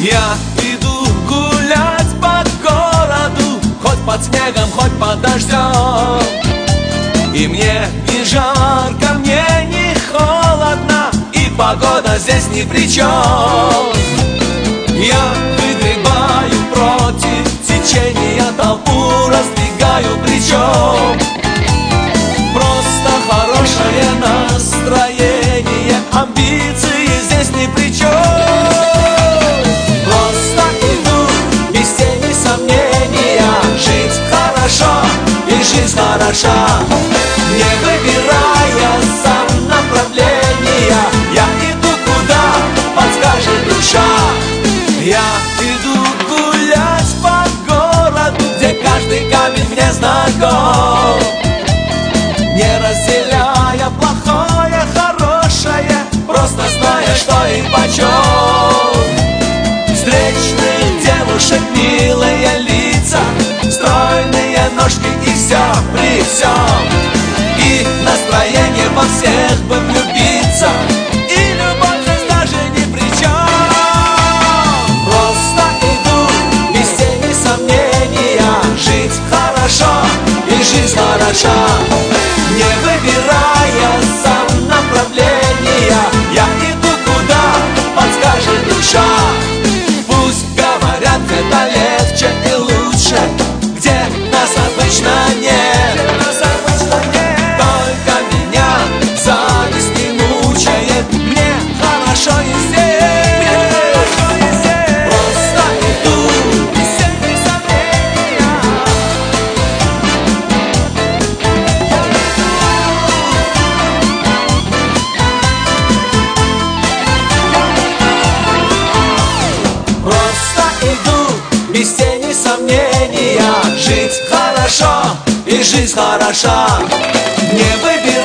Я иду гулять по городу, хоть под снегом, хоть под дождем. И мне не жарко, мне не холодно, и погода здесь ни при чем. Я выгребаю против течения, толпу раздвигаю плечом. Просто хорошее настроение, амбиции здесь ни при чем. Просто иду без тени сомнения, жить хорошо и жизнь хороша. Не выбирая сам направления, я иду куда подскажет душа. Я иду гулять по городу, где каждый камень мне знаком, не разделяя плохое, хорошее, просто зная, что и почем. Встречных девушек, милые лица, стройные ножки и все при всем. И настроение во всех бы влюбиться, и любовь здесь даже ни при чем. Просто иду без тени сомнения, жить хорошо и жизнь хороша. Не выбирая сам направления, я иду куда подскажет душа. Пусть говорят, это легче и лучше, где нас обычно нет. Только меня зависть не мучает, мне хорошо и здесь. Просто иду без тени сомнения. Просто иду без тени сомнения, жить хорошо и жизнь хороша. Не выбирай